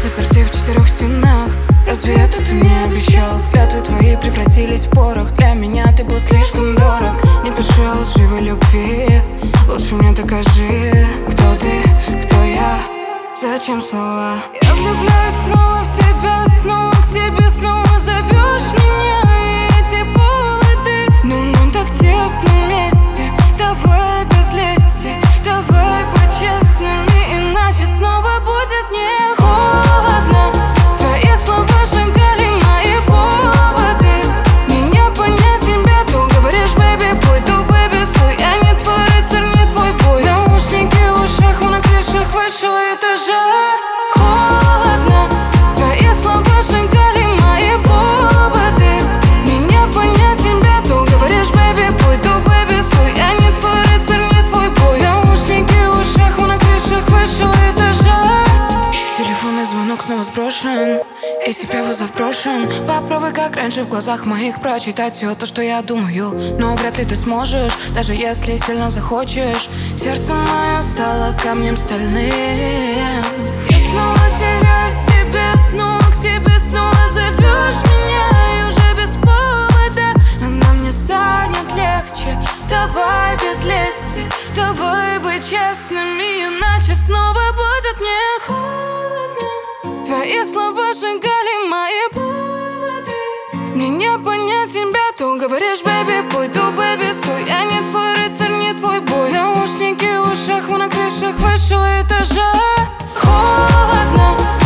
заперти в 4 стенах. Разве это ты не обещал? Клятвы твои превратились в порох. Для меня ты был слишком дорог. Не пиши лживой любви, лучше мне докажи, кто ты, кто я, зачем слова? Я влюбляюсь снова в тебя, снова к тебе, снова зовешь меня. И эти поводы, но нам так тесно вместе. Давай без лести, давай по-честному, иначе снова будет не холодно. Твои слова сжигали мои поводы. Мне не понять тебя, ты говоришь, baby boy, то baby свой. Я не твой рыцарь, не твой бой. Наушники в ушах, мы на крышах высшего этажа. Холодно, твои слова сжигали мои поводы. Мне не понять тебя, ты говоришь, baby boy, то baby свой. Я не твой рыцарь, не твой бой. Наушники в ушах, мы на крышах высшего этажа. Телефонный звонок снова сброшен, и тебя вызов брошен. Попробуй, как раньше, в глазах моих прочитать все то, что я думаю. Но вряд ли ты сможешь, даже если сильно захочешь. Сердце мое стало камнем стальным. Я снова теряюсь в тебе, снова к тебе, снова зовешь меня. И уже без повода, но нам не станет легче. Давай без лести, давай быть честными, иначе снова будет не холодно. Твои слова сжигали мои поводы. Мне не понять тебя, ты говоришь, baby boy, то baby свой. Я не твой рыцарь, не твой бой. Наушники в ушах, мы на крышах высшего этажа. Холодно.